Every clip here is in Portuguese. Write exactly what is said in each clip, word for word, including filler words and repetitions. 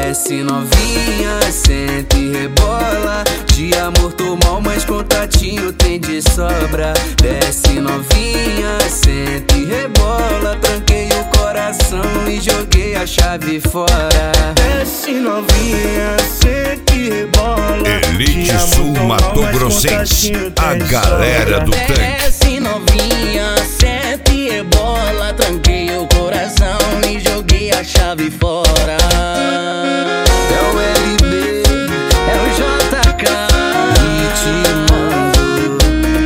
Desce novinha, senta e rebola. De amor tô mal, mas contatinho tem de sobra. Desce novinha, senta e rebola. Tranquei o coração e joguei a chave fora. Desce novinha, senta e rebola. Elite Sul Mato Grossense, a galera do tanque. Desce novinha, senta e rebola. Tranquei o coração e joguei a chave fora. É o L B, É o J K ritmando.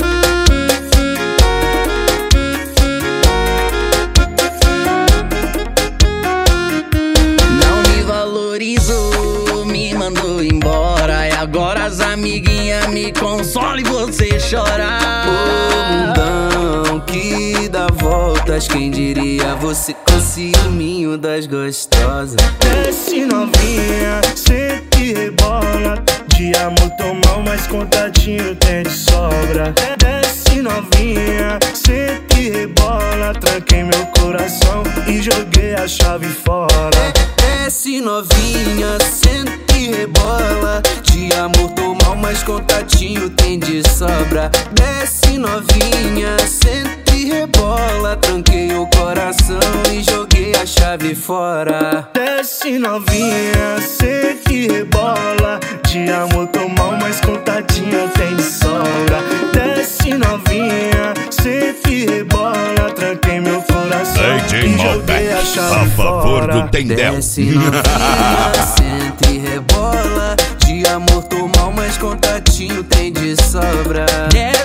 não me valorizou, me mandou embora. E agora as amiguinhas me consolam e você chora. Ô mundão que dá voltas, quem diria você com ciúminho das gostosas. Desce novinha, senta e rebola. De amor tô mal, mas contatinho tem de sobra. Desce novinha, senta e rebola. Tranquei meu coração e joguei a chave fora. Desce novinha, senta e rebola. De amor tô mal, mas contatinho tem de sobra. Desce novinha, senta e rebola. Tranquei o coração e joguei a chave fora. Desce novinha, senta e rebola. De amor tô mal, mas contatinho tem de sobra. Desce novinha, senta e rebola. Tranquei meu coração e joguei a chave a favor fora. do Tendel. Desce novinha, senta e rebola. De amor tô mal, mas contatinho tem de sobra.